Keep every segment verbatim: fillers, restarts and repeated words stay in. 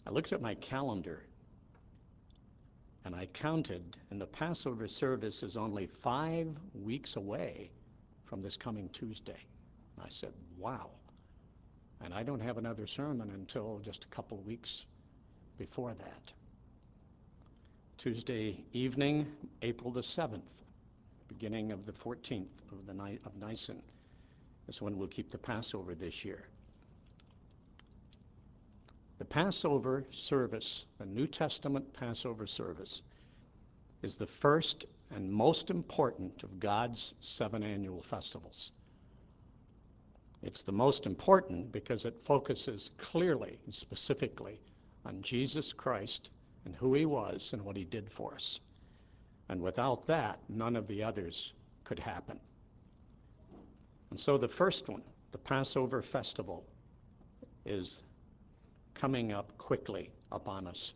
I looked at my calendar and I counted, and the Passover service is only five weeks away from this coming Tuesday. I said, wow. And I don't have another sermon until just a couple weeks before that. Tuesday evening, April the seventh, beginning of the fourteenth of the night of Nisan, is when we'll keep the Passover this year. The Passover service, the New Testament Passover service, is the first and most important of God's seven annual festivals. It's the most important because it focuses clearly and specifically on Jesus Christ and who he was and what he did for us. And without that, none of the others could happen. And so the first one, the Passover festival, is coming up quickly upon us.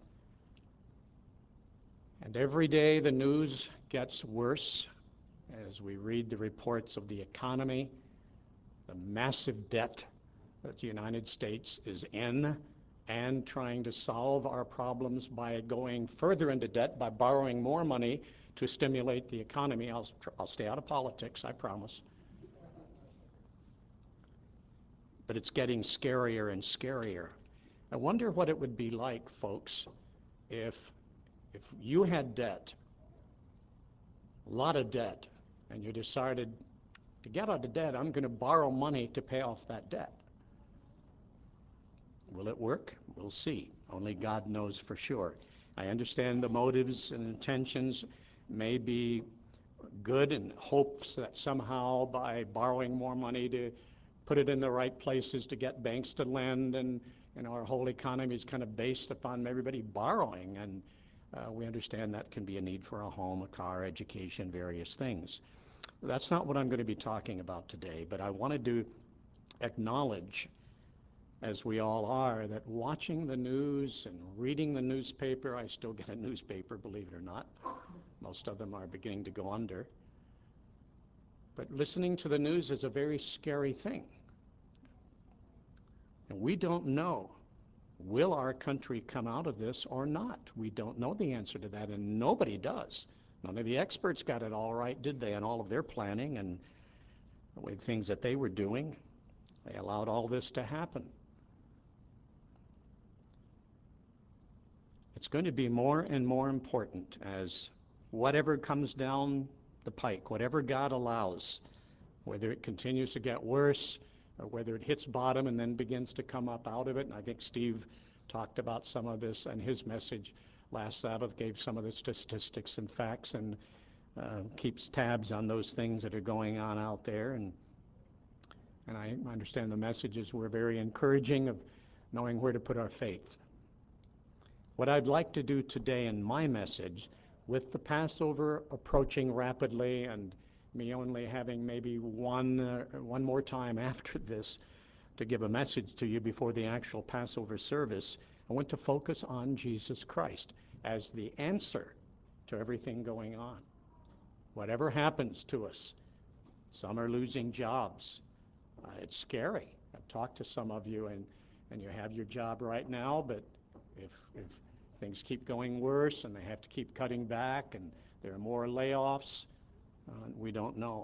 And every day the news gets worse as we read the reports of the economy, the massive debt that the United States is in, and trying to solve our problems by going further into debt, by borrowing more money to stimulate the economy. I'll, I'll stay out of politics, I promise. But it's getting scarier and scarier. I wonder what it would be like, folks, if, if you had debt, a lot of debt, and you decided, to get out of debt, I'm going to borrow money to pay off that debt. Will it work? We'll see. Only God knows for sure. I understand the motives and intentions may be good, and hopes that somehow by borrowing more money to put it in the right places to get banks to lend, and you know, our whole economy is kind of based upon everybody borrowing, and uh, we understand that can be a need for a home, a car, education, various things. That's not what I'm going to be talking about today, but I wanted to acknowledge, as we all are, that watching the news and reading the newspaper — I still get a newspaper, believe it or not. Most of them are beginning to go under. But listening to the news is a very scary thing. And we don't know, will our country come out of this or not? We don't know the answer to that, and nobody does. None of the experts got it all right, did they, in all of their planning and the way things that they were doing? They allowed all this to happen. It's going to be more and more important as whatever comes down the pike, whatever God allows, whether it continues to get worse or whether it hits bottom and then begins to come up out of it. And I think Steve talked about some of this in his message last Sabbath, gave some of the statistics and facts, and uh, keeps tabs on those things that are going on out there. And and I understand the messages were very encouraging of knowing where to put our faith. What I'd like to do today in my message, with the Passover approaching rapidly and me only having maybe one, uh, one more time after this to give a message to you before the actual Passover service, I want to focus on Jesus Christ as the answer to everything going on. Whatever happens to us, some are losing jobs. Uh, it's scary. I've talked to some of you, and, and you have your job right now, but if, if things keep going worse and they have to keep cutting back and there are more layoffs, uh, we don't know.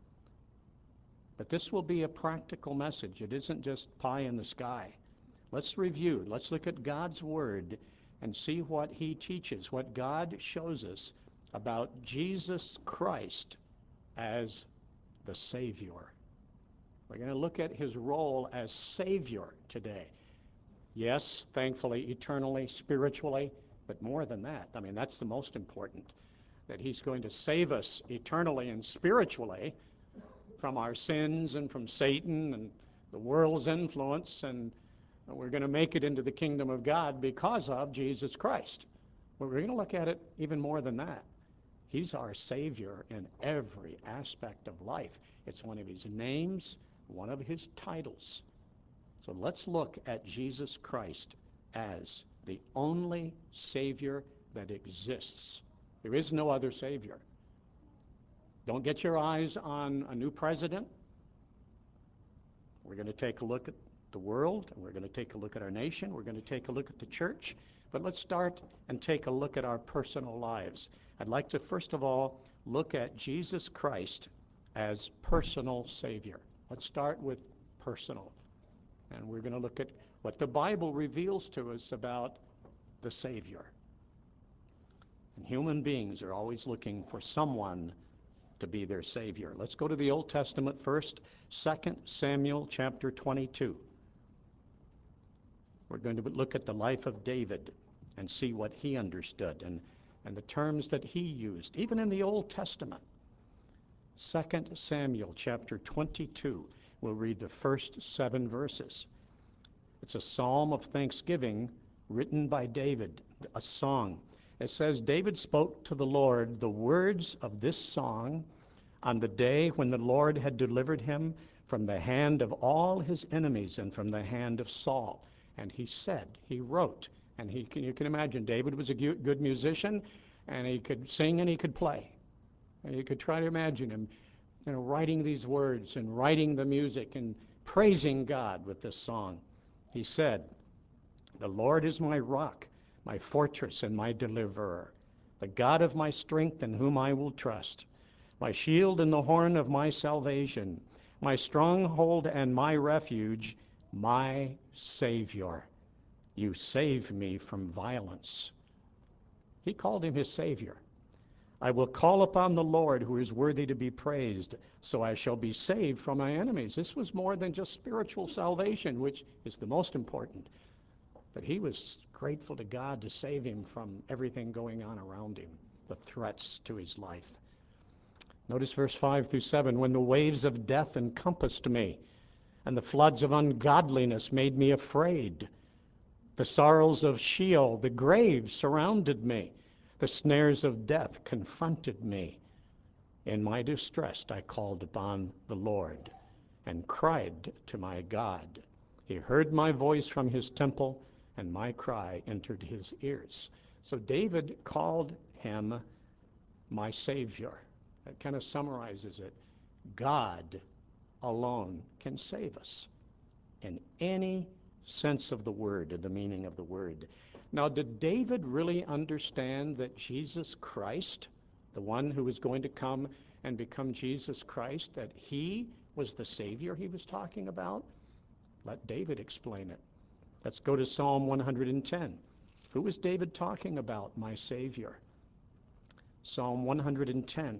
But this will be a practical message. It isn't just pie in the sky. Let's review. Let's look at God's Word and see what he teaches, what God shows us about Jesus Christ as the Savior. We're going to look at his role as Savior today. Yes, thankfully, eternally, spiritually, but more than that. I mean, that's the most important, that he's going to save us eternally and spiritually from our sins and from Satan and the world's influence, and we're going to make it into the kingdom of God because of Jesus Christ. But we're going to look at it even more than that. He's our Savior in every aspect of life. It's one of his names, one of his titles. So let's look at Jesus Christ as the only Savior that exists. There is no other Savior. Don't get your eyes on a new president. We're going to take a look at the world, and we're going to take a look at our nation, we're going to take a look at the church, but let's start and take a look at our personal lives. I'd like to first of all look at Jesus Christ as personal Savior. Let's start with personal. And we're going to look at what the Bible reveals to us about the Savior. And human beings are always looking for someone to be their Savior. Let's go to the Old Testament first, Second Samuel chapter twenty-two. We're going to look at the life of David and see what he understood and, and the terms that he used, even in the Old Testament. Second Samuel chapter twenty-two. We'll read the first seven verses. It's a psalm of thanksgiving written by David, a song. It says, David spoke to the Lord the words of this song on the day when the Lord had delivered him from the hand of all his enemies and from the hand of Saul. And he said, he wrote, and he can, you can imagine, David was a good musician, and he could sing and he could play. And you could try to imagine him, you know, writing these words and writing the music and praising God with this song. He said, the Lord is my rock, my fortress and my deliverer, the God of my strength in whom I will trust, my shield and the horn of my salvation, my stronghold and my refuge, my Savior. You save me from violence. He called him his Savior. I will call upon the Lord who is worthy to be praised, so I shall be saved from my enemies. This was more than just spiritual salvation, which is the most important. But he was grateful to God to save him from everything going on around him, the threats to his life. Notice verse five through seven. When the waves of death encompassed me, and the floods of ungodliness made me afraid, the sorrows of Sheol, the grave, surrounded me. The snares of death confronted me. In my distress I called upon the Lord and cried to my God. He heard my voice from his temple, and my cry entered his ears. So David called him my Savior. That kind of summarizes it. God alone can save us in any sense of the word and the meaning of the word. Now, did David really understand that Jesus Christ, the one who was going to come and become Jesus Christ, that he was the Savior he was talking about? Let David explain it. Let's go to Psalm one hundred ten. Who was David talking about? My Savior. Psalm one hundred ten,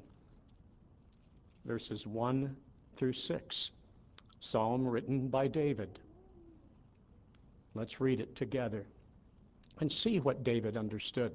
verses one through six. Psalm written by David. Let's read it together and see what David understood.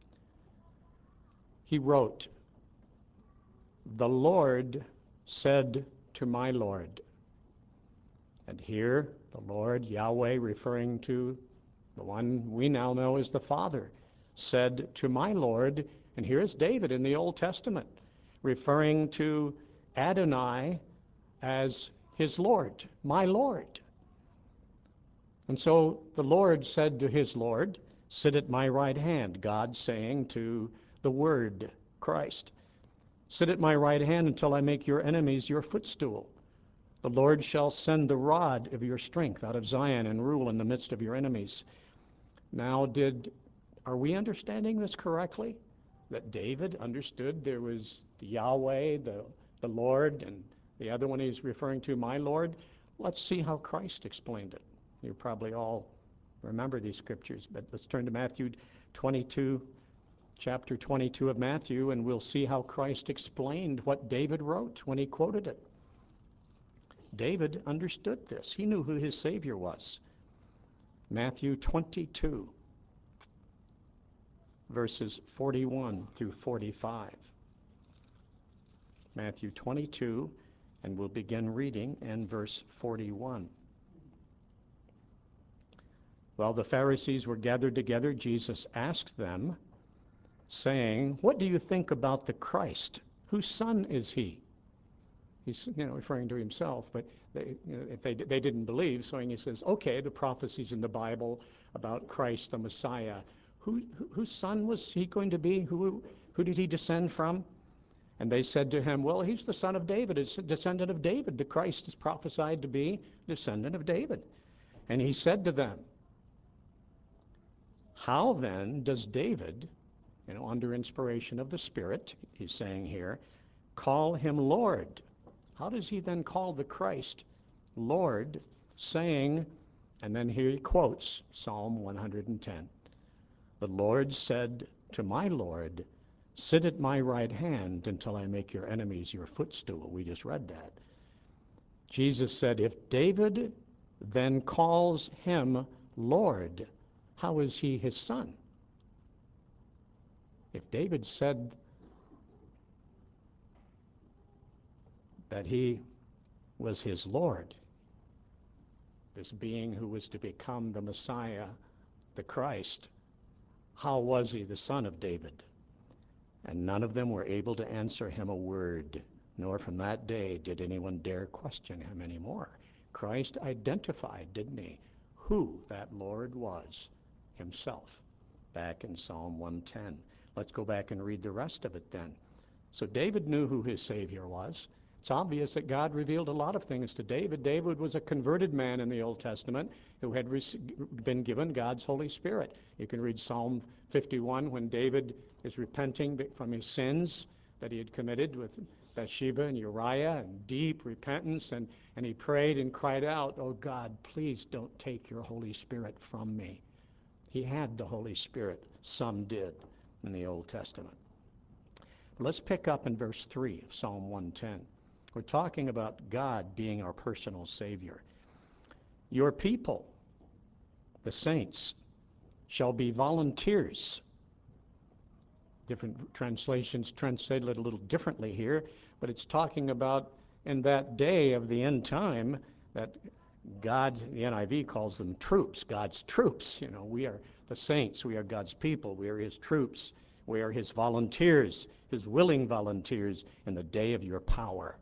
He wrote, the Lord said to my Lord. And here the Lord, Yahweh, referring to the one we now know as the Father, said to my Lord, and here is David in the Old Testament, referring to Adonai as his Lord, my Lord. And so the Lord said to his Lord, sit at my right hand, God saying to the Word, Christ, sit at my right hand until I make your enemies your footstool. The Lord shall send the rod of your strength out of Zion and rule in the midst of your enemies. Now, did are we understanding this correctly? That David understood there was the Yahweh, the, the Lord, and the other one he's referring to, my Lord? Let's see how Christ explained it. You probably all remember these scriptures, but let's turn to Matthew twenty-two, chapter twenty-two of Matthew, and we'll see how Christ explained what David wrote when he quoted it. David understood this. He knew who his Savior was. Matthew twenty-two, verses forty-one through forty-five. Matthew twenty-two, and we'll begin reading in verse forty-one. While the Pharisees were gathered together, Jesus asked them, saying, what do you think about the Christ? Whose son is he? He's, you know, referring to himself, but they, you know, if they, they didn't believe, so he says, okay, the prophecies in the Bible about Christ, the Messiah, who, who, whose son was he going to be? Who, who did he descend from? And they said to him, well, he's the son of David, he's a descendant of David. The Christ is prophesied to be descendant of David. And he said to them, how then does David, you know, under inspiration of the Spirit, he's saying here, call him Lord? How does he then call the Christ Lord, saying, and then here he quotes Psalm one hundred ten. The Lord said to my Lord, sit at my right hand until I make your enemies your footstool. We just read that. Jesus said, if David then calls him Lord, how is he his son? If David said that he was his Lord, this being who was to become the Messiah, the Christ, how was he the son of David? And none of them were able to answer him a word, nor from that day did anyone dare question him anymore. Christ identified, didn't he, who that Lord was himself, back in Psalm one ten. Let's go back and read the rest of it then. So David knew who his Savior was. It's obvious that God revealed a lot of things to David. David was a converted man in the Old Testament who had been given God's Holy Spirit. You can read Psalm fifty-one when David is repenting from his sins that he had committed with Bathsheba and Uriah, and deep repentance, and, and he prayed and cried out, oh God, please don't take your Holy Spirit from me. He had the Holy Spirit. Some did in the Old Testament. Let's pick up in verse three of Psalm one ten. We're talking about God being our personal Savior. Your people, the saints, shall be volunteers. Different translations translate it a little differently here, but it's talking about in that day of the end time that God, the N I V calls them troops, God's troops. You know, we are the saints, we are God's people, we are his troops, we are his volunteers, his willing volunteers in the day of your power.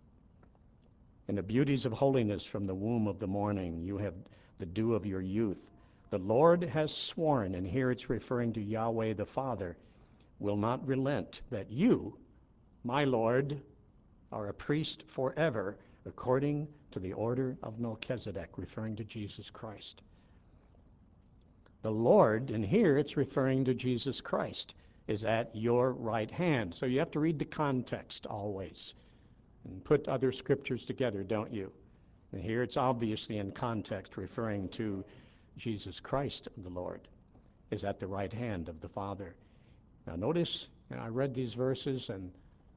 In the beauties of holiness from the womb of the morning, you have the dew of your youth. The Lord has sworn, and here it's referring to Yahweh the Father, will not relent, that you, my Lord, are a priest forever, according to the order of Melchizedek, referring to Jesus Christ. The Lord, and here it's referring to Jesus Christ, is at your right hand. So you have to read the context always and put other scriptures together, don't you? And here it's obviously in context referring to Jesus Christ, the Lord, is at the right hand of the Father. Now notice, and I read these verses, and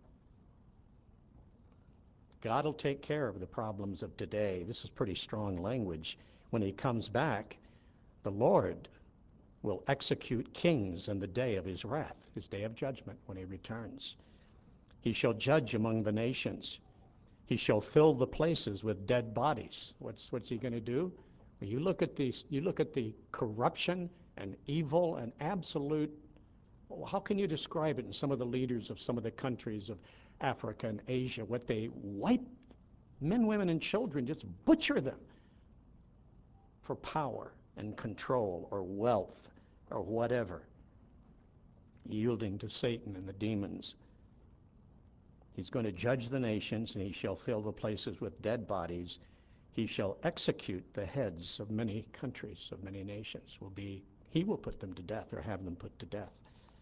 God will take care of the problems of today. This is pretty strong language. When he comes back, the Lord will execute kings in the day of his wrath, his day of judgment when he returns. He shall judge among the nations. He shall fill the places with dead bodies. What's, what's he going to do? Well, you look at these, you look at the corruption and evil and absolute, well, how can you describe it in some of the leaders of some of the countries of Africa and Asia, what they wipe men, women, and children, just butcher them for power and control or wealth or whatever, yielding to Satan and the demons. He's going to judge the nations, and he shall fill the places with dead bodies. He shall execute the heads of many countries, of many nations. Will be, he will put them to death or have them put to death.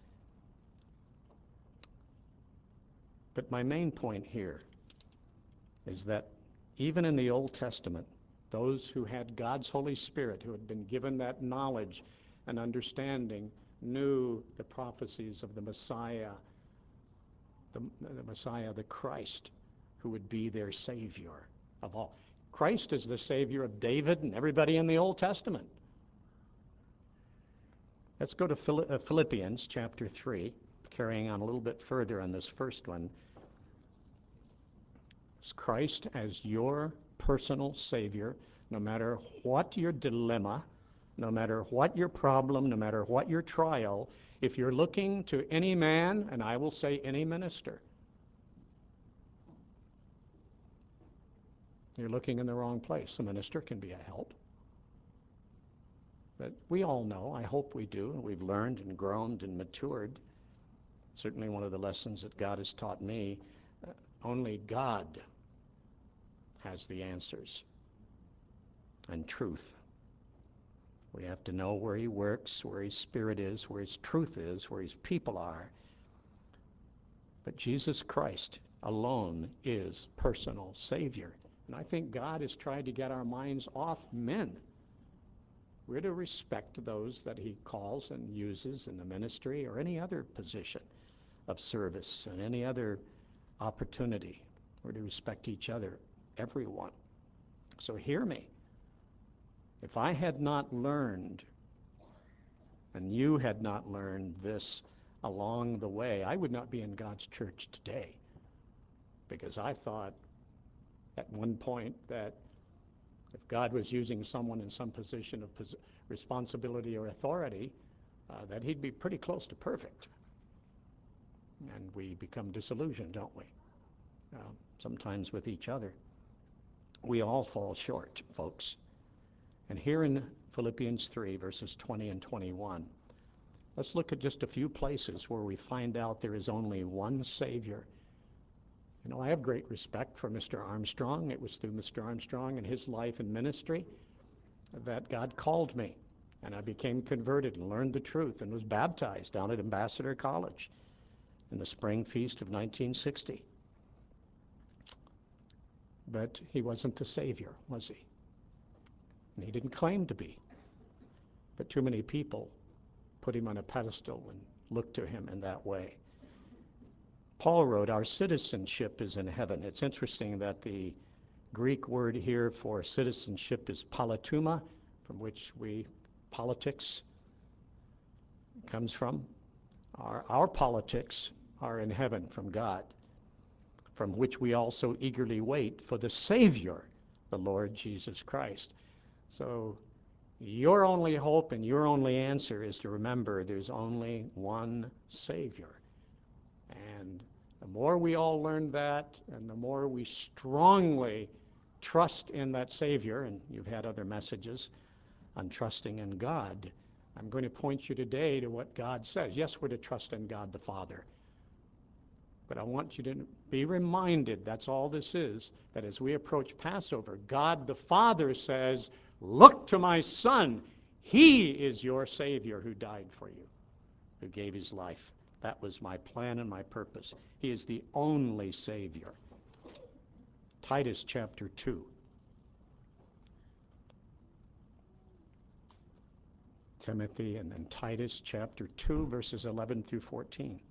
But my main point here is that even in the Old Testament, those who had God's Holy Spirit, who had been given that knowledge and understanding, knew the prophecies of the Messiah, the, the Messiah, the Christ, who would be their Savior of all. Christ is the Savior of David and everybody in the Old Testament. Let's go to Philippians chapter three, carrying on a little bit further on this first one. It's Christ as your personal Savior, no matter what your dilemma, no matter what your problem, no matter what your trial. If you're looking to any man, and I will say any minister, you're looking in the wrong place. A minister can be a help. But we all know, I hope we do, and we've learned and grown and matured. Certainly one of the lessons that God has taught me, uh, only God has the answers and truth We have to know where he works, where his spirit is, where his truth is, where his people are. But Jesus Christ alone is personal Savior. And I think God has tried to get our minds off men. We're to respect those that he calls and uses in the ministry or any other position of service and any other opportunity. We're to respect each other, everyone. So hear me. If I had not learned, and you had not learned this along the way, I would not be in God's church today. Because I thought at one point that if God was using someone in some position of pos- responsibility or authority, uh, that he'd be pretty close to perfect. And we become disillusioned, don't we? Uh, sometimes with each other. We all fall short, folks. And here in Philippians three, verses twenty and twenty-one, let's look at just a few places where we find out there is only one Savior. You know, I have great respect for Mister Armstrong. It was through Mister Armstrong and his life and ministry that God called me. And I became converted and learned the truth and was baptized down at Ambassador College in the spring feast of nineteen sixty. But he wasn't the Savior, was he? And he didn't claim to be. But too many people put him on a pedestal and looked to him in that way. Paul wrote, our citizenship is in heaven. It's interesting that the Greek word here for citizenship is politeuma, from which we, politics, comes from. Our, our politics are in heaven from God, from which we also eagerly wait for the Savior, the Lord Jesus Christ. So your only hope and your only answer is to remember there's only one Savior. And the more we all learn that, and the more we strongly trust in that Savior, and you've had other messages on trusting in God, I'm going to point you today to what God says. Yes, we're to trust in God the Father. But I want you to be reminded, that's all this is, that as we approach Passover, God the Father says, look to my Son. He is your Savior who died for you, who gave his life. That was my plan and my purpose. He is the only Savior. Titus chapter two. Timothy and then Titus chapter two, verses eleven through fourteen.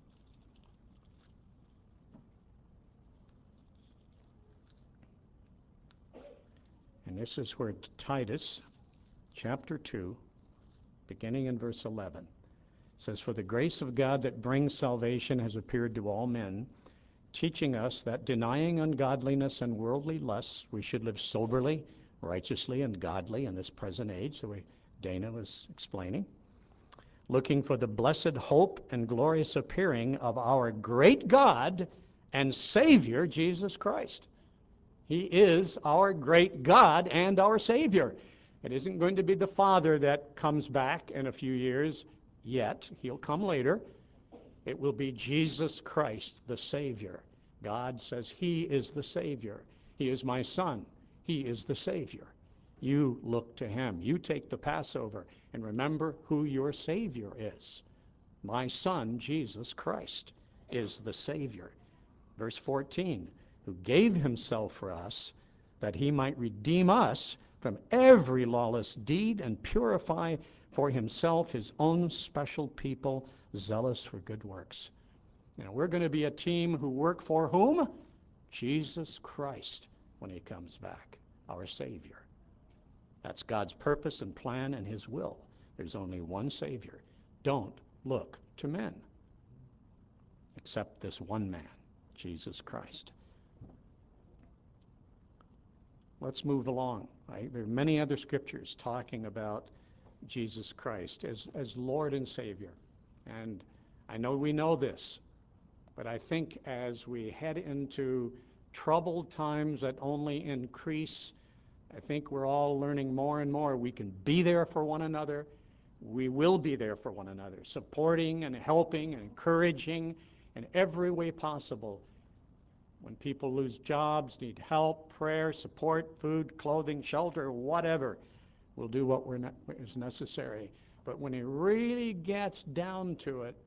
And this is where Titus chapter two, beginning in verse eleven, says, for the grace of God that brings salvation has appeared to all men, teaching us that denying ungodliness and worldly lusts, we should live soberly, righteously, and godly in this present age, the way Dana was explaining, looking for the blessed hope and glorious appearing of our great God and Savior, Jesus Christ. He is our great God and our Savior. It isn't going to be the Father that comes back in a few years yet. He'll come later. It will be Jesus Christ, the Savior. God says he is the Savior. He is my Son. He is the Savior. You look to him. You take the Passover and remember who your Savior is. My Son, Jesus Christ, is the Savior. Verse fourteen, who gave himself for us that he might redeem us from every lawless deed and purify for himself his own special people, zealous for good works. Now, we're going to be a team who work for whom? Jesus Christ when he comes back, our Savior. That's God's purpose and plan and his will. There's only one Savior. Don't look to men except this one man, Jesus Christ. Let's move along. Right? There are many other scriptures talking about Jesus Christ as, as Lord and Savior. And I know we know this, but I think as we head into troubled times that only increase, I think we're all learning more and more. We can be there for one another. We will be there for one another, supporting and helping and encouraging in every way possible. When people lose jobs, need help, prayer, support, food, clothing, shelter, whatever, We'll do what we're not, is necessary. But when it really gets down to it,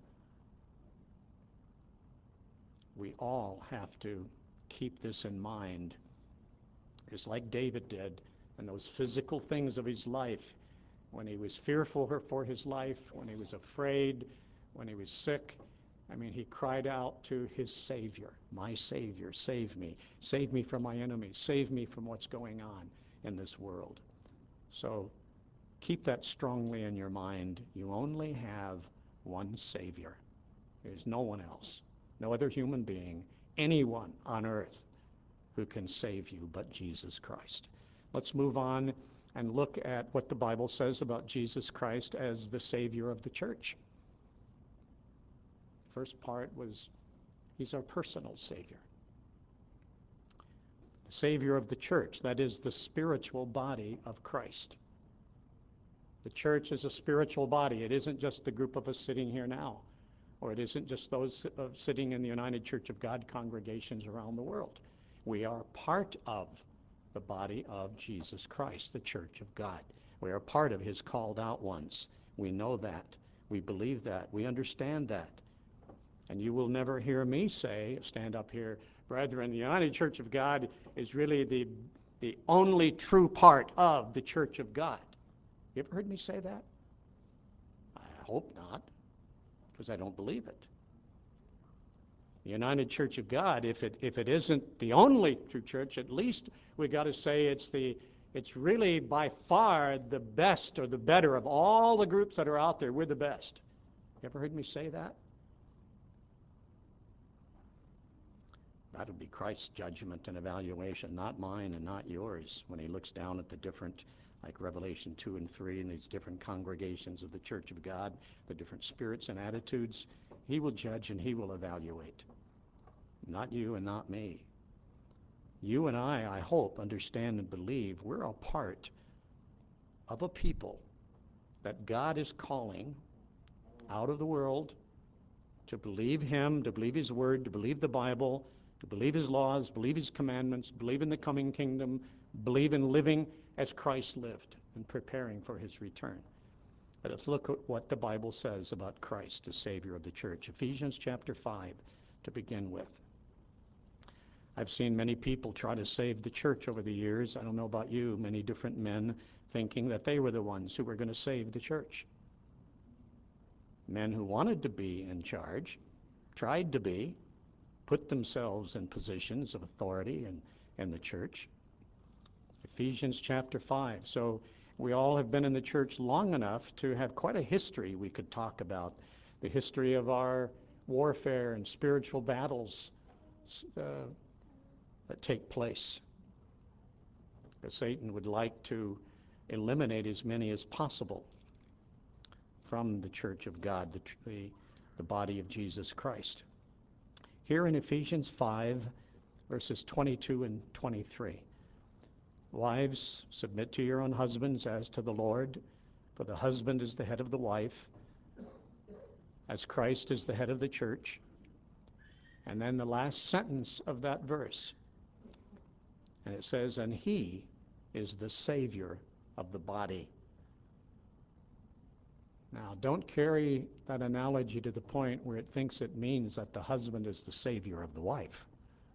we all have to keep this in mind. It's like David did in those physical things of his life, when he was fearful for his life, when he was afraid, when he was sick. I mean, he cried out to his Savior, my Savior, save me. Save me from my enemies. Save me from what's going on in this world. So keep that strongly in your mind. You only have one Savior. There's no one else, no other human being, anyone on earth who can save you but Jesus Christ. Let's move on and look at what the Bible says about Jesus Christ as the Savior of the church. First part was, he's our personal Savior. The Savior of the church, that is the spiritual body of Christ. The church is a spiritual body. It isn't just the group of us sitting here now, or it isn't just those uh, sitting in the United Church of God congregations around the world. We are part of the body of Jesus Christ, the church of God. We are part of his called out ones. We know that. We believe that. We understand that. And you will never hear me say, stand up here, brethren, the United Church of God is really the, the only true part of the church of God. You ever heard me say that? I hope not, because I don't believe it. The United Church of God, if it if it isn't the only true church, at least we got to say it's the it's really by far the best or the better of all the groups that are out there. We're the best. You ever heard me say that? That'll be Christ's judgment and evaluation, not mine and not yours, when he looks down at the different, like Revelation two and three, and these different congregations of the church of God, the different spirits and attitudes. He will judge and he will evaluate. Not you and not me. You and I, I hope, understand and believe we're a part of a people that God is calling out of the world to believe him, to believe his word, to believe the Bible, to believe his laws, believe his commandments, believe in the coming kingdom, believe in living as Christ lived and preparing for his return. Let us look at what the Bible says about Christ, the Savior of the church. Ephesians chapter five to begin with. I've seen many people try to save the church over the years. I don't know about you, many different men thinking that they were the ones who were going to save the church. Men who wanted to be in charge, tried to be, put themselves in positions of authority in, in the church. Ephesians chapter five. So we all have been in the church long enough to have quite a history we could talk about. The history of our warfare and spiritual battles uh, that take place. Satan would like to eliminate as many as possible from the church of God, the, the, the body of Jesus Christ. Here in Ephesians five, verses twenty-two and twenty-three. Wives, submit to your own husbands as to the Lord, for the husband is the head of the wife, as Christ is the head of the church. And then the last sentence of that verse, and it says, and he is the Savior of the body. Now, don't carry that analogy to the point where it thinks it means that the husband is the Savior of the wife.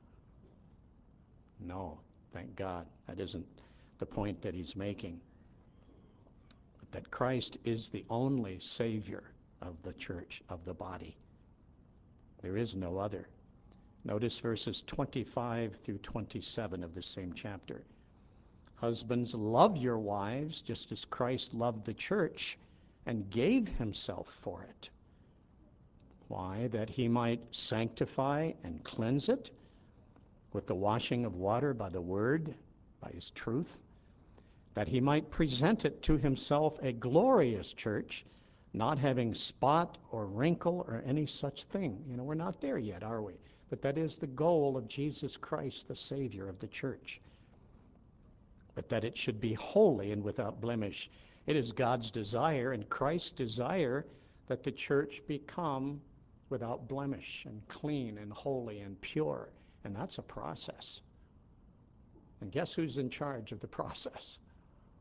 No, thank God. That isn't the point that he's making. But that Christ is the only Savior of the church, of the body. There is no other. Notice verses twenty-five through twenty-seven of the same chapter. Husbands, love your wives just as Christ loved the church and gave himself for it. Why? That he might sanctify and cleanse it with the washing of water by the word, by his truth, that he might present it to himself a glorious church, not having spot or wrinkle or any such thing. You know, we're not there yet, are we? But that is the goal of Jesus Christ, the Savior of the church. But that it should be holy and without blemish. It is God's desire and Christ's desire that the church become without blemish and clean and holy and pure. And that's a process. And guess who's in charge of the process?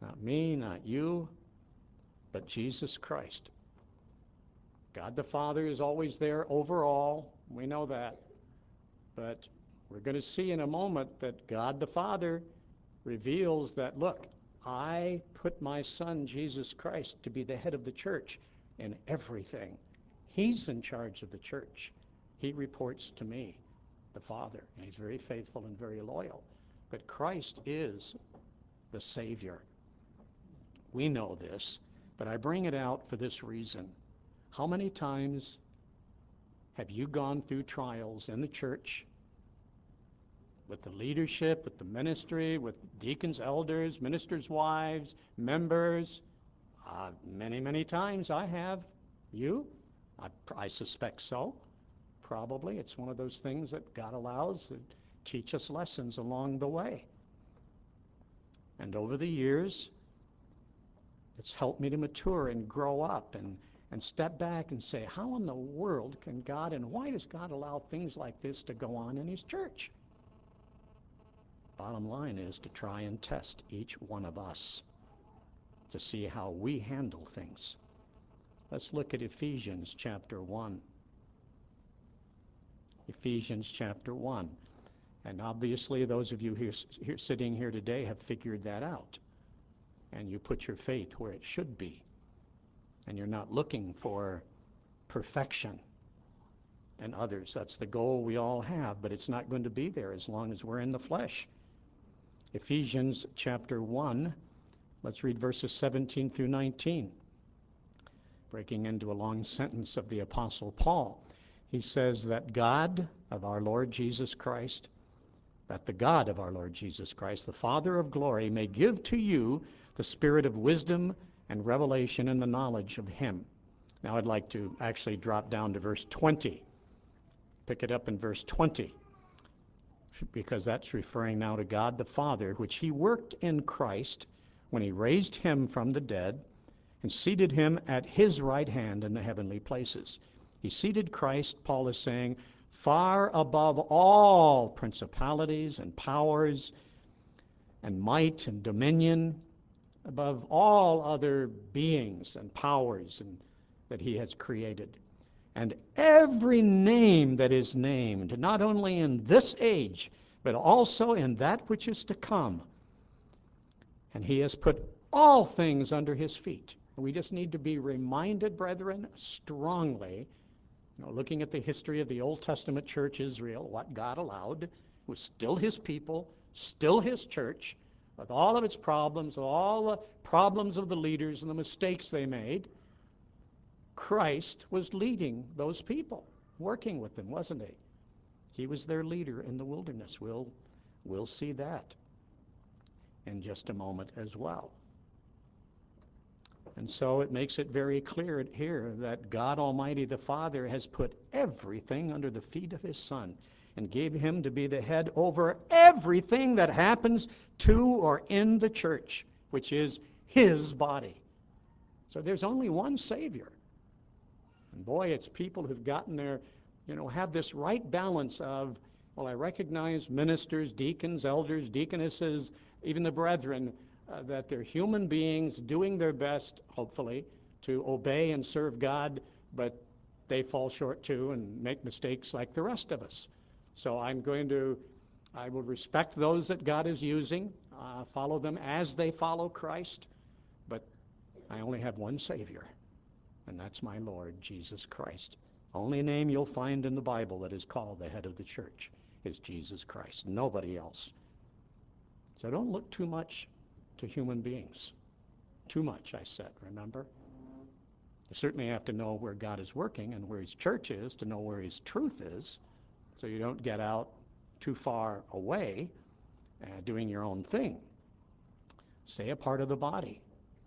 Not me, not you, but Jesus Christ. God the Father is always there overall. We know that. But we're going to see in a moment that God the Father reveals that, look, I put my Son, Jesus Christ, to be the head of the church in everything. He's in charge of the church. He reports to me, the Father, and he's very faithful and very loyal. But Christ is the Savior. We know this, but I bring it out for this reason. How many times have you gone through trials in the church with the leadership, with the ministry, with deacons, elders, ministers' wives, members? Uh, many, many times I have. You? I, I suspect so. Probably. It's one of those things that God allows to teach us lessons along the way. And over the years, it's helped me to mature and grow up and, and step back and say, how in the world can God, and why does God allow things like this to go on in his church? Bottom line is to try and test each one of us to see how we handle things. Let's look at Ephesians chapter one. Ephesians chapter one. And obviously those of you here, here sitting here today have figured that out. And you put your faith where it should be. And you're not looking for perfection in others. That's the goal we all have, but it's not going to be there as long as we're in the flesh. Ephesians chapter one, let's read verses seventeen through nineteen. Breaking into a long sentence of the Apostle Paul. He says that God of our Lord Jesus Christ, that the God of our Lord Jesus Christ, the Father of glory, may give to you the spirit of wisdom and revelation in the knowledge of him. Now I'd like to actually drop down to verse twenty. Pick it up in verse twenty, because that's referring now to God the Father, which he worked in Christ when he raised him from the dead and seated him at his right hand in the heavenly places. He seated Christ, Paul is saying, far above all principalities and powers and might and dominion, above all other beings and powers and, that he has created. And every name that is named, not only in this age, but also in that which is to come. And he has put all things under his feet. We just need to be reminded, brethren, strongly, you know, looking at the history of the Old Testament church Israel, what God allowed was still his people, still his church, with all of its problems, all the problems of the leaders and the mistakes they made. Christ was leading those people, working with them, wasn't he? He was their leader in the wilderness. We'll, we'll see that in just a moment as well. And so it makes it very clear here that God Almighty the Father has put everything under the feet of his Son and gave him to be the head over everything that happens to or in the church, which is his body. So there's only one Savior. And boy, it's people who've gotten their, you know, have this right balance of, well, I recognize ministers, deacons, elders, deaconesses, even the brethren, uh, that they're human beings doing their best, hopefully, to obey and serve God, but they fall short too and make mistakes like the rest of us. So I'm going to, I will respect those that God is using, uh, follow them as they follow Christ, but I only have one Savior, and that's my Lord Jesus Christ. Only name you'll find in the Bible that is called the head of the church is Jesus Christ, nobody else. So don't look too much to human beings. Too much, I said, remember? You certainly have to know where God is working and where his church is to know where his truth is, so you don't get out too far away uh, doing your own thing. Stay a part of the body.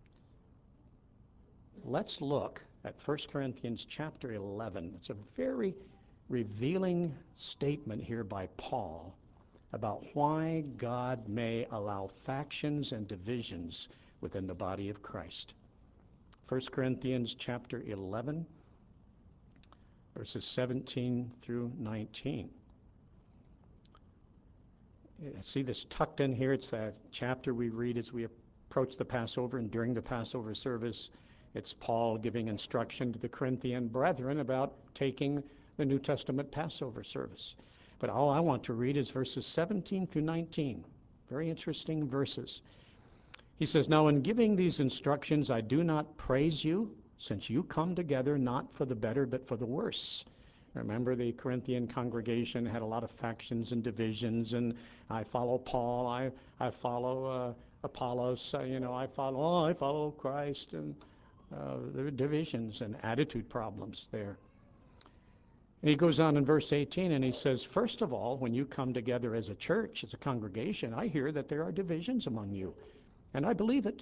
Let's look at First Corinthians chapter eleven. It's a very revealing statement here by Paul about why God may allow factions and divisions within the body of Christ. First Corinthians chapter eleven, verses seventeen through nineteen. See this tucked in here? It's that chapter we read as we approach the Passover, and during the Passover service, it's Paul giving instruction to the Corinthian brethren about taking the New Testament Passover service. But all I want to read is verses seventeen through nineteen. Very interesting verses. He says, "Now in giving these instructions, I do not praise you, since you come together not for the better, but for the worse." Remember, the Corinthian congregation had a lot of factions and divisions, and I follow Paul, I, I follow uh, Apollos, uh, you know, I follow, oh, I follow Christ, and uh, there are divisions and attitude problems there. And he goes on in verse eighteen, and he says, "First of all, when you come together as a church, as a congregation, I hear that there are divisions among you, and I believe it.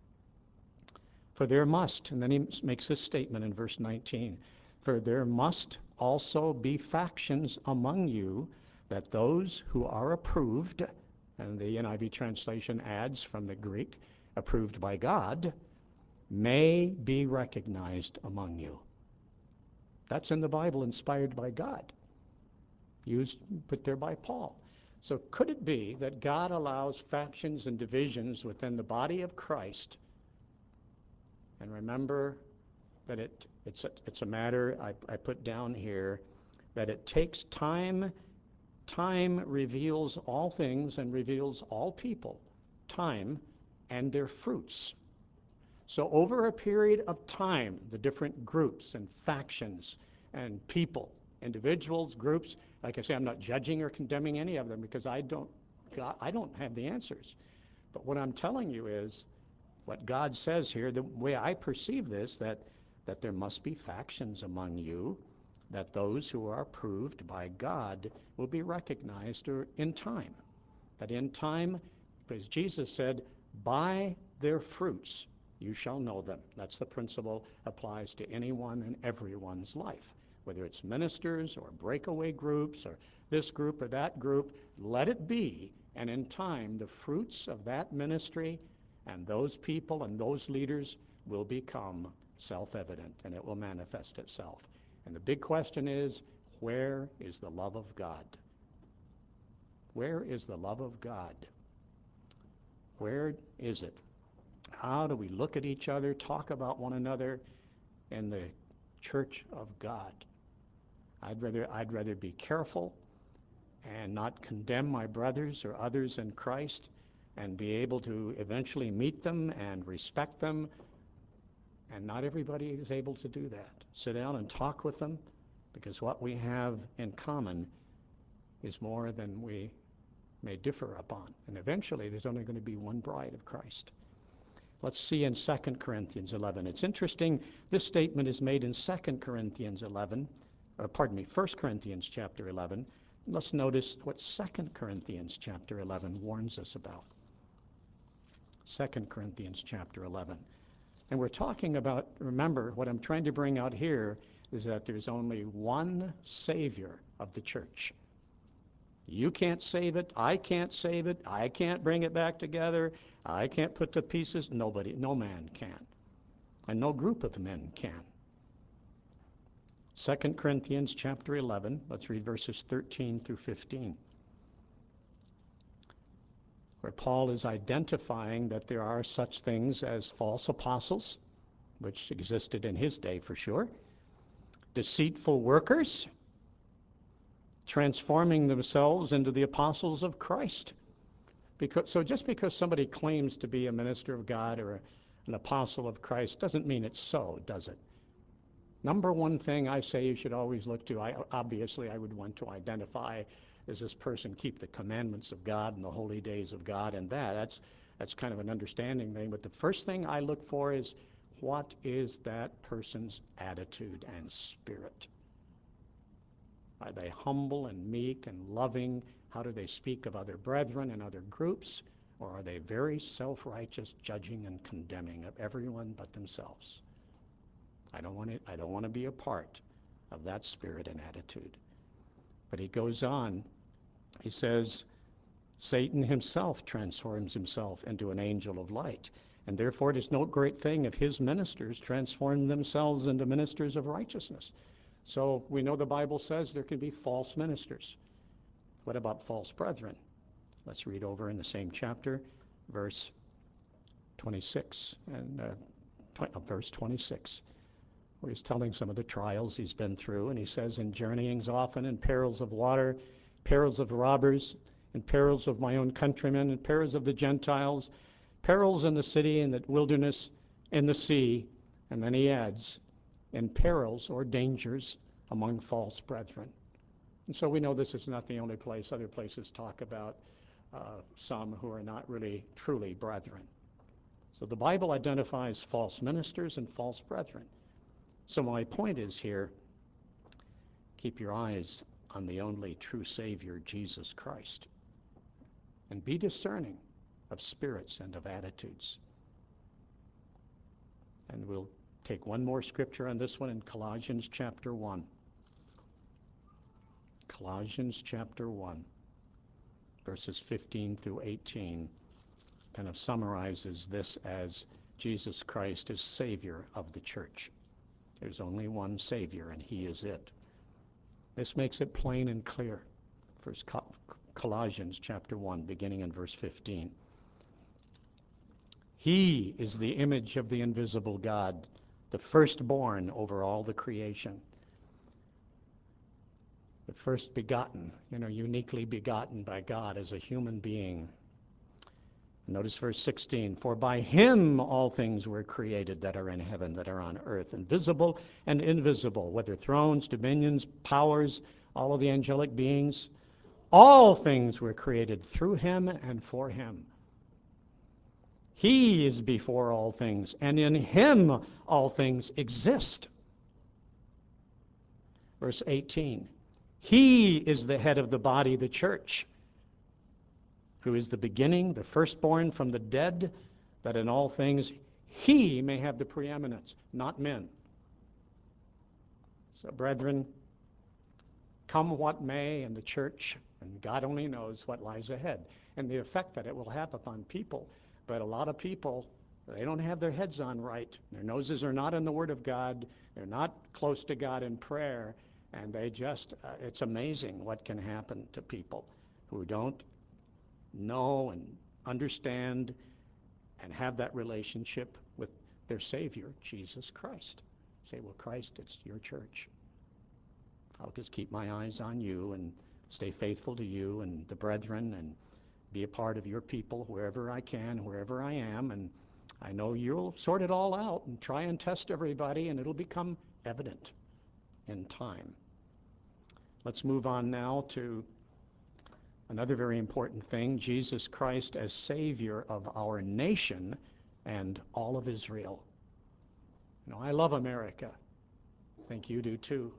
For there must," and then he makes this statement in verse nineteen, "for there must also be factions among you, that those who are approved," and the N I V translation adds from the Greek, "approved by God, may be recognized among you." That's in the Bible, inspired by God, used, put there by Paul. So could it be that God allows factions and divisions within the body of Christ? And remember that it, it's, a, it's a matter, I, I put down here, that it takes time. Time reveals all things and reveals all people. Time and their fruits. So over a period of time, the different groups and factions and people, individuals, groups, like I say, I'm not judging or condemning any of them because I don't, God, I don't have the answers. But what I'm telling you is what God says here, the way I perceive this, that, that there must be factions among you, that those who are approved by God will be recognized or in time. That in time, because Jesus said, by their fruits you shall know them. That's the principle applies to anyone and everyone's life. Whether it's ministers or breakaway groups or this group or that group, let it be. And in time, the fruits of that ministry and those people and those leaders will become self-evident, and it will manifest itself. And the big question is, where is the love of God? Where is the love of God? Where is it? How do we look at each other, talk about one another in the church of God? I'd rather, I'd rather be careful and not condemn my brothers or others in Christ, and be able to eventually meet them and respect them. And not everybody is able to do that. Sit down and talk with them, because what we have in common is more than we may differ upon. And eventually there's only going to be one bride of Christ. Let's see in Second Corinthians eleven. It's interesting, this statement is made in Second Corinthians eleven, or pardon me, First Corinthians chapter eleven. Let's notice what Second Corinthians chapter eleven warns us about. Second Corinthians chapter eleven. And we're talking about, remember, what I'm trying to bring out here is that there's only one Savior of the church. You can't save it, I can't save it, I can't bring it back together, I can't put the pieces, nobody, no man can. And no group of men can. Second Corinthians chapter eleven, let's read verses thirteen through fifteen. Where Paul is identifying that there are such things as false apostles, which existed in his day for sure, deceitful workers, transforming themselves into the apostles of Christ. Because, so just because somebody claims to be a minister of God or a, an apostle of Christ doesn't mean it's so, does it? Number one thing I say you should always look to, I, obviously I would want to identify, does this person keep the commandments of God and the holy days of God and that? That's, that's kind of an understanding thing. But the first thing I look for is, what is that person's attitude and spirit? Are they humble and meek and loving? How do they speak of other brethren and other groups? Or are they very self-righteous, judging and condemning of everyone but themselves? I don't want to, I don't want to be a part of that spirit and attitude. But he goes on, he says, Satan himself transforms himself into an angel of light, and therefore it is no great thing if his ministers transform themselves into ministers of righteousness. So we know the Bible says there can be false ministers. What about false brethren? Let's read over in the same chapter, verse twenty-six, and uh, tw- uh, verse twenty-six, where he's telling some of the trials he's been through, and he says, in journeyings often, in perils of water, perils of robbers, in perils of my own countrymen, in perils of the Gentiles, perils in the city, in the wilderness, in the sea, and then he adds, in perils or dangers among false brethren. And so we know this is not the only place. Other places talk about uh, some who are not really truly brethren. So the Bible identifies false ministers and false brethren. So my point is here, keep your eyes on the only true Savior, Jesus Christ, and be discerning of spirits and of attitudes. And we'll take one more scripture on this one in Colossians chapter one. Colossians chapter one, verses fifteen through eighteen, kind of summarizes this as Jesus Christ is Savior of the church. There's only one Savior, and he is it. This makes it plain and clear. First Colossians chapter one, beginning in verse fifteen. He is the image of the invisible God, the firstborn over all the creation. The first begotten, you know, uniquely begotten by God as a human being. Notice verse sixteen, for by him all things were created that are in heaven, that are on earth, and visible and invisible, whether thrones, dominions, powers, all of the angelic beings. All things were created through him and for him. He is before all things, and in him all things exist. Verse eighteen, he is the head of the body, the church, who is the beginning, the firstborn from the dead, that in all things he may have the preeminence, not men. So, brethren, come what may in the church, and God only knows what lies ahead and the effect that it will have upon people. But a lot of people, they don't have their heads on right. Their noses are not in the Word of God. They're not close to God in prayer. And they just, uh, it's amazing what can happen to people who don't know and understand and have that relationship with their Savior, Jesus Christ. Say, well, Christ, it's your church. I'll just keep my eyes on you and stay faithful to you and the brethren and be a part of your people wherever I can, wherever I am. And I know you'll sort it all out and try and test everybody, and it'll become evident in time. Let's move on now to another very important thing, Jesus Christ as Savior of our nation and all of Israel. You know, I love America. I think you do too.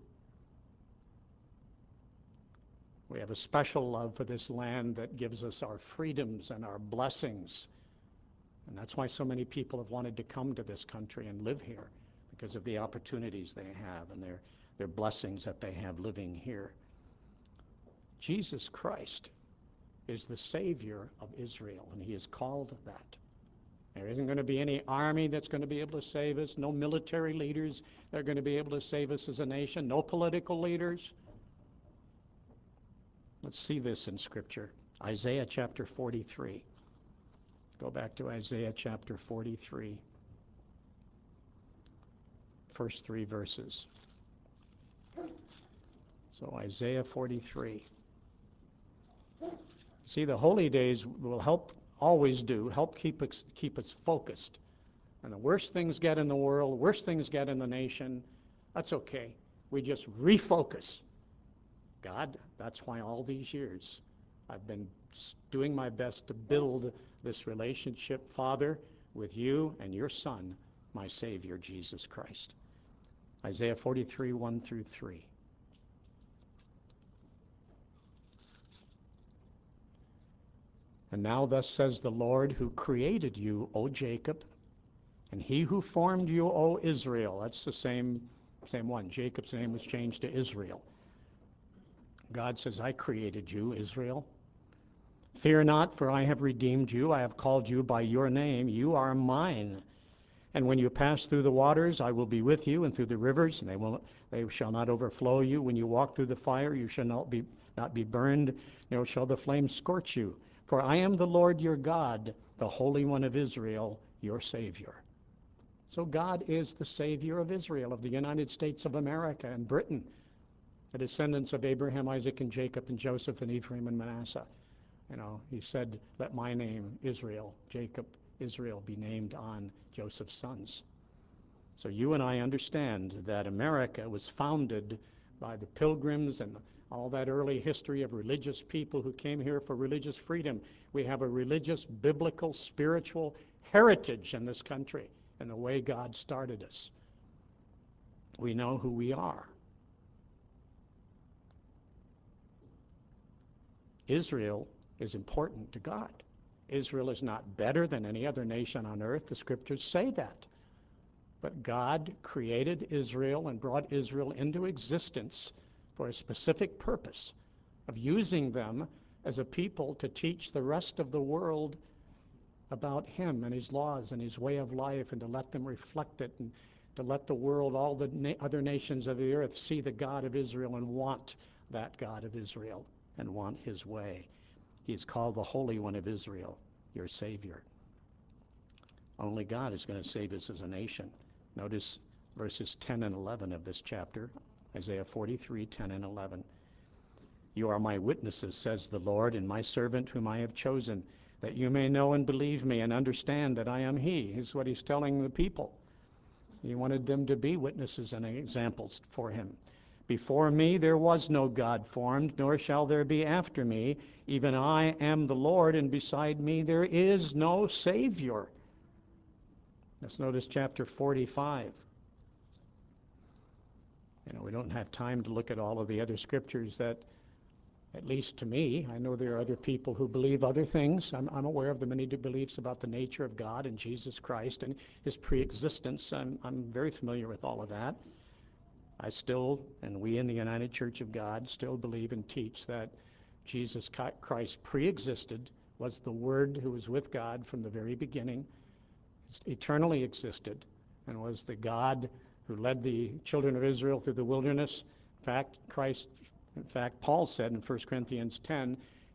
We have a special love for this land that gives us our freedoms and our blessings. And that's why so many people have wanted to come to this country and live here, because of the opportunities they have and their, their blessings that they have living here. Jesus Christ is the Savior of Israel, and he is called that. There isn't going to be any army that's going to be able to save us, no military leaders that are going to be able to save us as a nation, no political leaders. Let's see this in Scripture. Isaiah chapter forty-three. Go back to Isaiah chapter forty-three. First three verses. So Isaiah forty-three. See, the holy days will help, always do, help keep us, keep us focused. And the worse things get in the world, worse things get in the nation, that's okay. We just refocus. God, that's why all these years I've been doing my best to build this relationship, Father, with you and your Son, my Savior, Jesus Christ. Isaiah forty-three, one through three. And now thus says the Lord, who created you, O Jacob, and he who formed you, O Israel. That's the same, same one. Jacob's name was changed to Israel. God says, I created you, Israel. Fear not, for I have redeemed you. I have called you by your name. You are mine. And when you pass through the waters, I will be with you, and through the rivers, and they will they shall not overflow you. When you walk through the fire, you shall not be not be burned, nor shall the flames scorch you. For I am the Lord your God, the Holy One of Israel, your Savior. So God is the Savior of Israel, of the United States of America and Britain, the descendants of Abraham, Isaac, and Jacob, and Joseph, and Ephraim, and Manasseh. You know, he said, let my name, Israel, Jacob, Israel, be named on Joseph's sons. So you and I understand that America was founded by the Pilgrims and all that early history of religious people who came here for religious freedom. We have a religious, biblical, spiritual heritage in this country and the way God started us. We know who we are. Israel is important to God. Israel is not better than any other nation on earth. The scriptures say that. But God created Israel and brought Israel into existence for a specific purpose of using them as a people to teach the rest of the world about him and his laws and his way of life, and to let them reflect it, and to let the world, all the na- other nations of the earth, see the God of Israel and want that God of Israel and want his way. He is called the Holy One of Israel, your Savior. Only God is going to save us as a nation. Notice verses ten and eleven of this chapter, Isaiah forty-three, ten and eleven. You are my witnesses, says the Lord, and my servant whom I have chosen, that you may know and believe me and understand that I am he. Is what he's telling the people. He wanted them to be witnesses and examples for him. Before me there was no God formed, nor shall there be after me. Even I am the Lord, and beside me there is no Savior. Let's notice chapter forty-five. You know, we don't have time to look at all of the other scriptures that, at least to me, I know there are other people who believe other things. I'm, I'm aware of the many beliefs about the nature of God and Jesus Christ and his pre-existence. I'm, I'm very familiar with all of that. I still, and we in the United Church of God, still believe and teach that Jesus Christ pre-existed, was the Word who was with God from the very beginning, eternally existed, and was the God who led the children of Israel through the wilderness. In fact, Christ, in fact, Paul said in First Corinthians ten,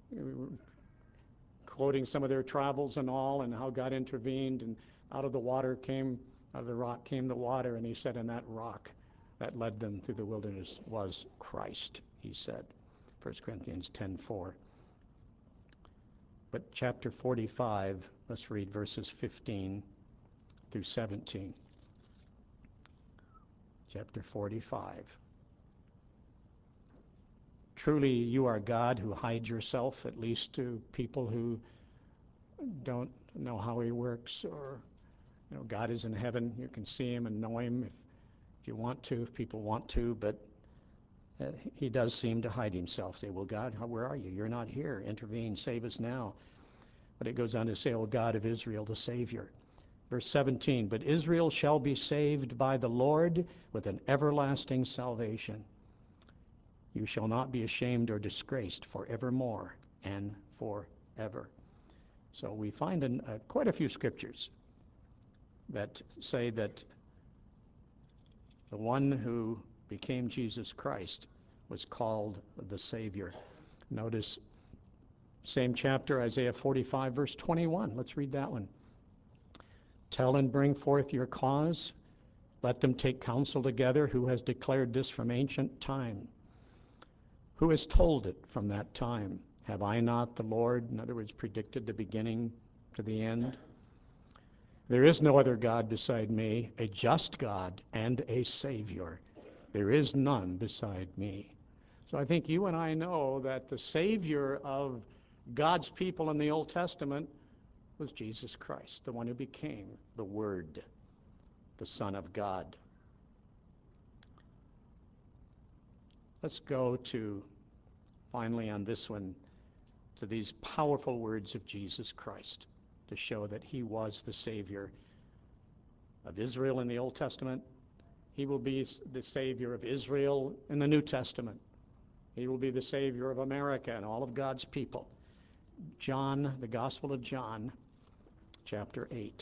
quoting some of their travels and all, and how God intervened, and out of the water came, out of the rock came the water, and he said, and that rock that led them through the wilderness was Christ, he said. First Corinthians ten four. But chapter forty-five, let's read verses fifteen through seventeen. Chapter forty-five. Truly you are God who hides yourself, at least to people who don't know how he works, or, you know, God is in heaven. You can see him and know him if, if you want to, if people want to, but uh, he does seem to hide himself. Say, well, God, how, where are you? You're not here. Intervene, save us now. But it goes on to say, O God of Israel, the Savior. Verse seventeen, but Israel shall be saved by the Lord with an everlasting salvation. You shall not be ashamed or disgraced forevermore and forever. So we find in uh, quite a few scriptures that say that the one who became Jesus Christ was called the Savior. Notice same chapter, Isaiah forty-five, verse twenty-one. Let's read that one. Tell and bring forth your cause. Let them take counsel together. Who has declared this from ancient time? Who has told it from that time? Have I not the Lord? In other words, predicted the beginning to the end. There is no other God beside me, a just God and a Savior. There is none beside me. So I think you and I know that the Savior of God's people in the Old Testament was Jesus Christ, the one who became the Word, the Son of God. Let's go to, finally on this one, to these powerful words of Jesus Christ to show that he was the Savior of Israel in the Old Testament. He will be the Savior of Israel in the New Testament. He will be the Savior of America and all of God's people. John, the Gospel of John, chapter eight.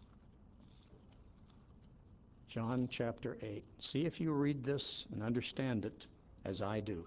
John chapter eight. See if you read this and understand it as I do.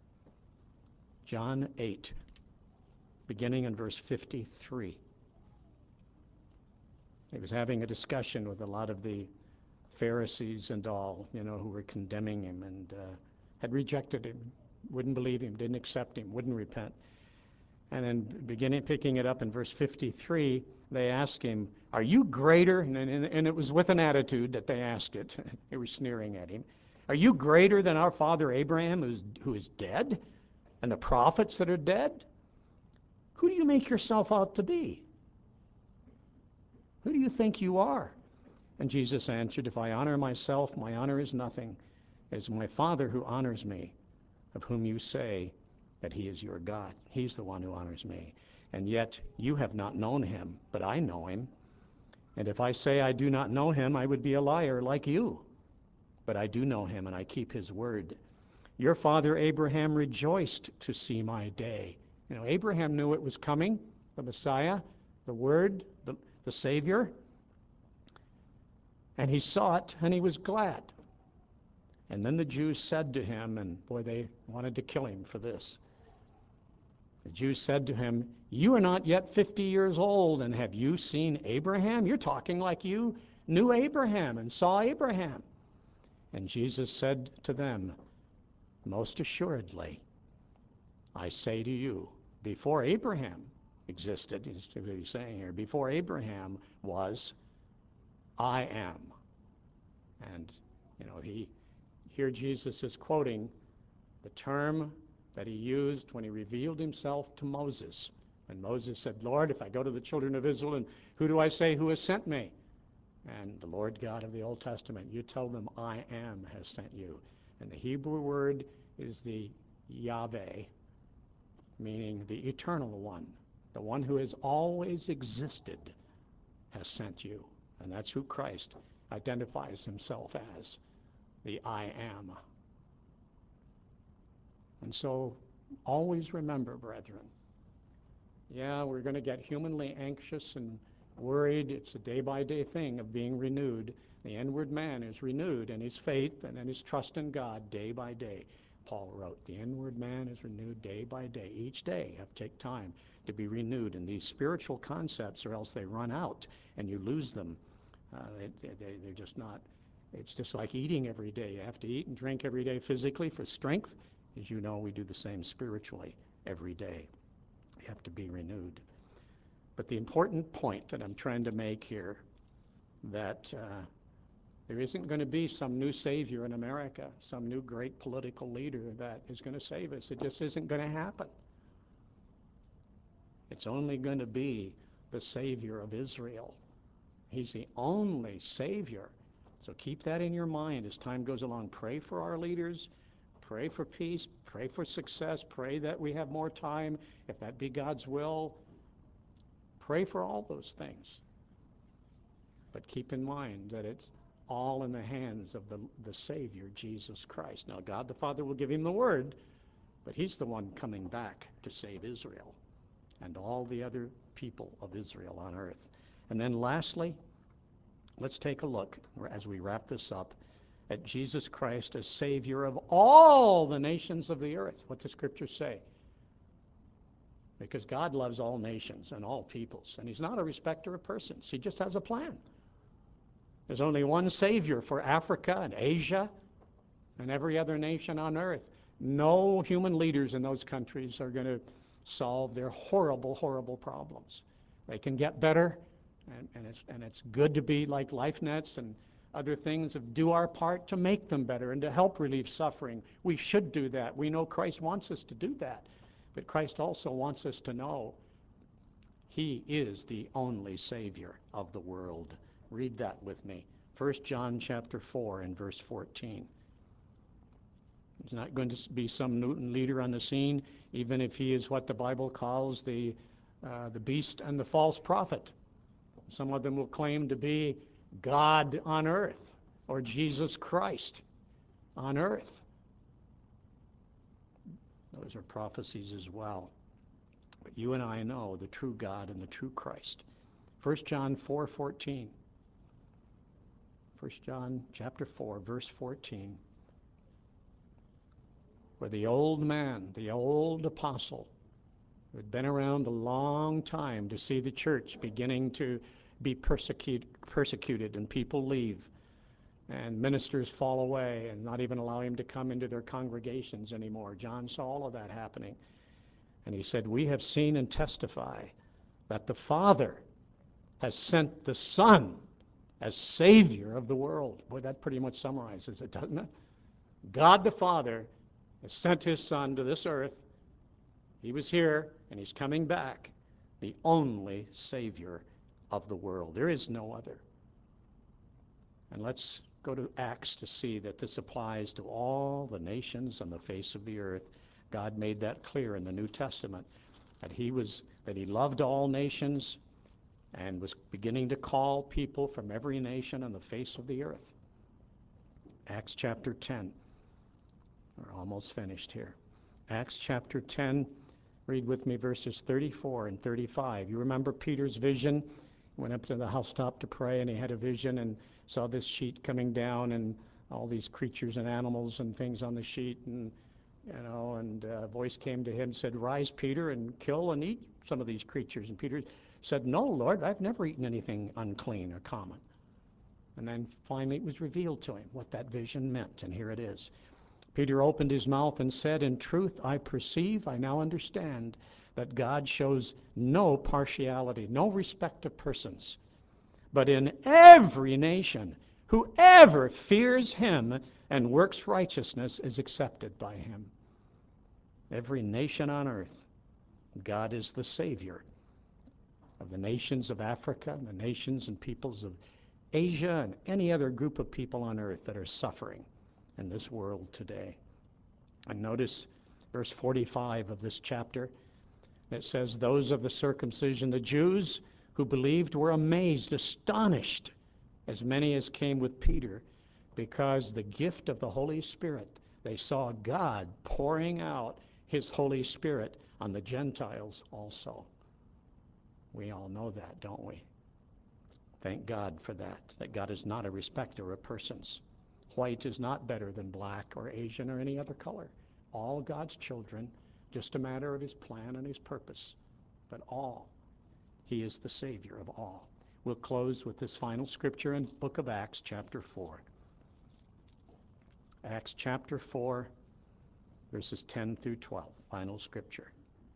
John eight, beginning in verse fifty-three. He was having a discussion with a lot of the Pharisees and all, you know, who were condemning him and uh, had rejected him, wouldn't believe him, didn't accept him, wouldn't repent. And then beginning picking it up in verse fifty-three, they asked him, "Are you greater?" And, and, and it was with an attitude that they asked it. They were sneering at him. "Are you greater than our father Abraham, who is, who is dead, and the prophets that are dead? Who do you make yourself out to be? Who do you think you are?" And Jesus answered, "If I honor myself, my honor is nothing. It is my Father who honors me, of whom you say that he is your God. He's the one who honors me. And yet you have not known him, but I know him. And if I say I do not know him, I would be a liar like you. But I do know him, and I keep his word. Your father Abraham rejoiced to see my day." You know, Abraham knew it was coming, the Messiah, the Word, the, the Savior. And he saw it, and he was glad. And then the Jews said to him, and boy, they wanted to kill him for this. The Jews said to him, "You are not yet fifty years old, and have you seen Abraham? You're talking like you knew Abraham and saw Abraham." And Jesus said to them, "Most assuredly, I say to you, before Abraham existed," is what he's saying here, before Abraham was, I am. And, you know, he here Jesus is quoting the term that he used when he revealed himself to Moses. And Moses said, "Lord, if I go to the children of Israel, and who do I say who has sent me?" And the Lord God of the Old Testament, you tell them, "I am has sent you." And the Hebrew word is the Yahweh, meaning the eternal one, the one who has always existed has sent you. And that's who Christ identifies himself as, the I am. And so always remember, brethren, yeah, we're going to get humanly anxious and worried. It's a day-by-day thing of being renewed. The inward man is renewed in his faith and in his trust in God day by day. Paul wrote, the inward man is renewed day by day. Each day you have to take time to be renewed in these spiritual concepts, or else they run out and you lose them. Uh, they, they, they're just not, it's just like eating every day. You have to eat and drink every day physically for strength. As you know, we do the same spiritually every day. You have to be renewed. But the important point that I'm trying to make here, that uh, there isn't going to be some new savior in America, some new great political leader that is going to save us. It just isn't going to happen. It's only going to be the Savior of Israel. He's the only Savior. So keep that in your mind as time goes along. Pray for our leaders. Pray for peace. Pray for success. Pray that we have more time, if that be God's will. Pray for all those things. But keep in mind that it's all in the hands of the, the Savior, Jesus Christ. Now, God the Father will give him the word, but he's the one coming back to save Israel and all the other people of Israel on earth. And then lastly, let's take a look, as we wrap this up, at Jesus Christ as Savior of all the nations of the earth. What does Scripture say? Because God loves all nations and all peoples, and he's not a respecter of persons. He just has a plan. There's only one Savior for Africa and Asia and every other nation on earth. No human leaders in those countries are going to solve their horrible, horrible problems. They can get better, and, and, it's, and it's good to be like LifeNets and other things, of do our part to make them better and to help relieve suffering. We should do that. We know Christ wants us to do that. But Christ also wants us to know he is the only Savior of the world. Read that with me. First John chapter four and verse fourteen. There's not going to be some Newton leader on the scene, even if he is what the Bible calls the, uh, the beast and the false prophet. Some of them will claim to be God on earth, or Jesus Christ on earth. Those are prophecies as well. But you and I know the true God and the true Christ. First John four fourteen. First John chapter four, verse fourteen. Where the old man, the old apostle, who had been around a long time to see the church beginning to be persecute, persecuted and people leave and ministers fall away and not even allow him to come into their congregations anymore. John saw all of that happening. And he said, we have seen and testify that the Father has sent the Son as Savior of the world. Boy, that pretty much summarizes it, doesn't it? God the Father has sent his Son to this earth. He was here, and he's coming back, the only Savior of the world. There is no other. And let's go to Acts to see that this applies to all the nations on the face of the earth. God made that clear in the New Testament, that he was that he loved all nations and was beginning to call people from every nation on the face of the earth. Acts chapter ten. We're almost finished here. Acts chapter ten, read with me verses thirty-four and thirty-five. You remember Peter's vision? He went up to the housetop to pray, and he had a vision and saw this sheet coming down and all these creatures and animals and things on the sheet, and you know, and a voice came to him and said, rise, Peter, and kill and eat some of these creatures. And Peter said, no, Lord, I've never eaten anything unclean or common. And then finally it was revealed to him what that vision meant, and here it is. Peter opened his mouth and said, in truth, I perceive, I now understand, that God shows no partiality, no respect of persons, but in every nation, whoever fears him and works righteousness is accepted by him. Every nation on earth, God is the Savior of the nations of Africa, and the nations and peoples of Asia, and any other group of people on earth that are suffering in this world today. And notice verse forty-five of this chapter. It says, those of the circumcision, the Jews who believed, were amazed, astonished, as many as came with Peter, because the gift of the Holy Spirit, they saw God pouring out his Holy Spirit on the Gentiles also. We all know that, don't we? Thank God for that, that God is not a respecter of persons. White is not better than black or Asian or any other color. All God's children, just a matter of his plan and his purpose. But all, he is the Savior of all. We'll close with this final scripture in the book of Acts, chapter four. Acts chapter four, verses ten through twelve, final scripture.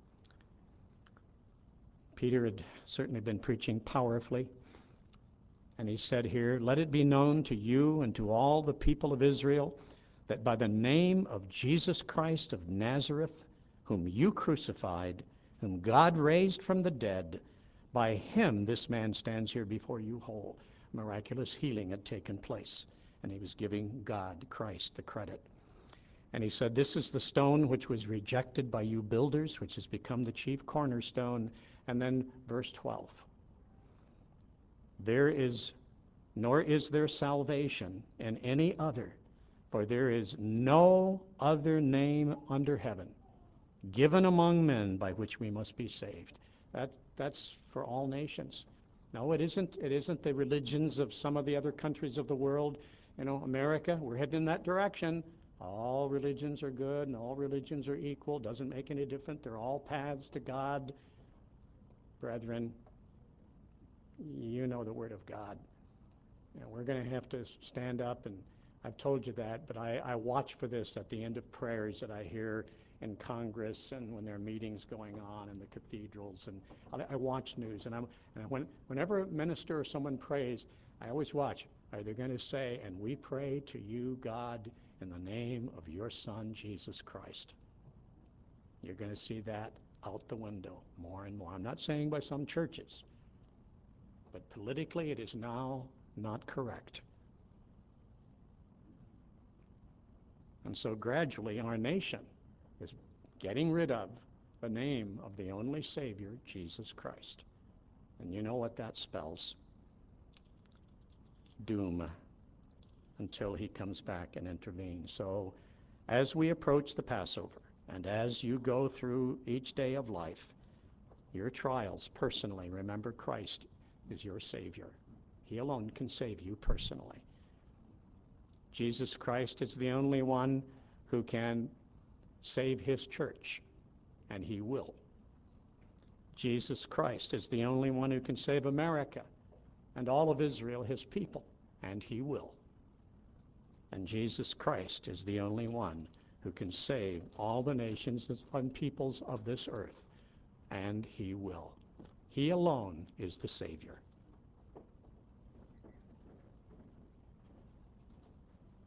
Peter had certainly been preaching powerfully, and he said here, let it be known to you and to all the people of Israel that by the name of Jesus Christ of Nazareth, whom you crucified, whom God raised from the dead, by him this man stands here before you whole. Miraculous healing had taken place, and he was giving God, Christ, the credit. And he said, this is the stone which was rejected by you builders, which has become the chief cornerstone. And then verse twelve. There is, nor is there salvation in any other, for there is no other name under heaven given among men by which we must be saved. That, that's for all nations. No, it isn't. It isn't the religions of some of the other countries of the world. You know, America, we're heading in that direction. All religions are good and all religions are equal. Doesn't make any difference. They're all paths to God. Brethren, you know the Word of God. You know, we're going to have to stand up, and I've told you that, but I, I watch for this at the end of prayers that I hear in Congress and when there are meetings going on in the cathedrals, and I, I watch news, and, I'm, and when, whenever a minister or someone prays, I always watch. Are they going to say, and we pray to you, God, in the name of your Son, Jesus Christ? You're going to see that out the window more and more. I'm not saying by some churches, but politically it is now not correct. And so gradually our nation is getting rid of the name of the only Savior, Jesus Christ. And you know what that spells. Doom until he comes back and intervenes. So as we approach the Passover, and as you go through each day of life, your trials personally, remember Christ is your Savior. He alone can save you personally. Jesus Christ is the only one who can save his church, and he will. Jesus Christ is the only one who can save America, and all of Israel his people, and he will. And Jesus Christ is the only one who can save all the nations and peoples of this earth, and he will. He alone is the Savior.